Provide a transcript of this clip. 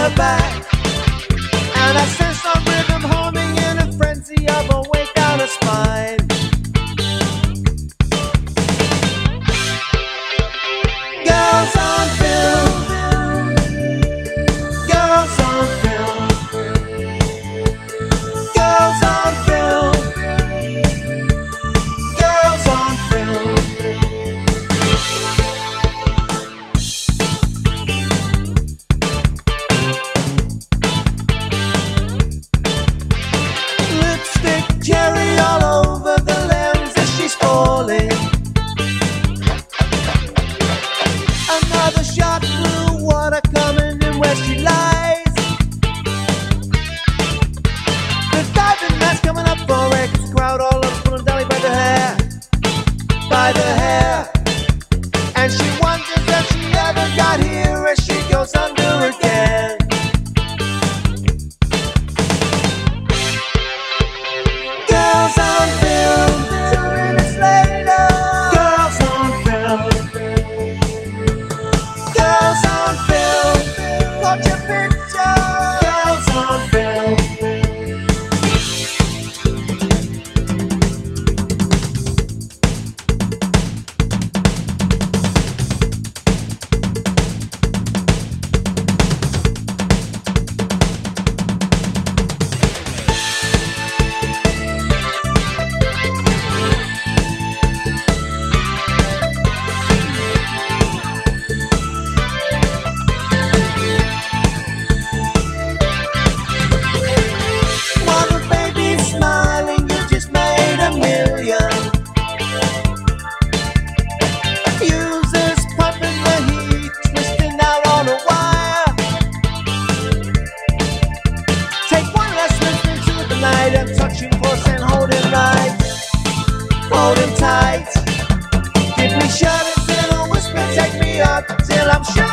her back. And I sense some rhythm humming in a frenzy of a way down her spine. Girls on film. Girls on film. Girls on film. Girls on film. Lipstick cherry all over the lens as she's falling. Another shot through water coming in where she lies. The diving mask coming up for her, 'cause the crowd all up pulling Dolly by the hair. By the hair. And she wonders if she ever got here as she goes under again. Girls on film. 2 minutes later. Girls on film. Girls on film. Got your picture. Girls on film. While the baby's smiling, you just made a million. Users pumping the heat, twisting out on a wire. Take one last swim into the night and touching close and holding right, holding tight. Give me shudders and a whisper, take me up till I'm sure.